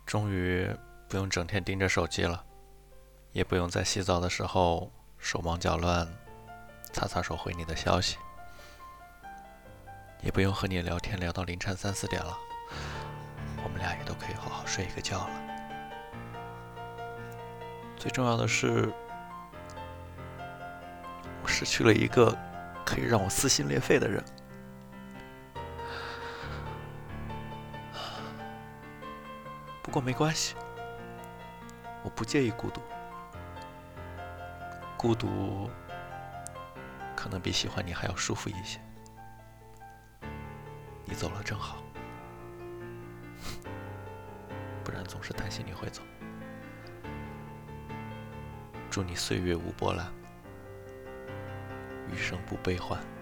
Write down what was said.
终于不用整天盯着手机了，也不用在洗澡的时候手忙脚乱擦擦手回你的消息，也不用和你聊天聊到凌晨3、4点了，我们俩也都可以好好睡一个觉了。最重要的是，我失去了一个可以让我撕心裂肺的人。不过没关系，我不介意孤独，孤独可能比喜欢你还要舒服一些。你走了正好，不然总是担心你会走。祝你岁月无波澜，余生不悲欢。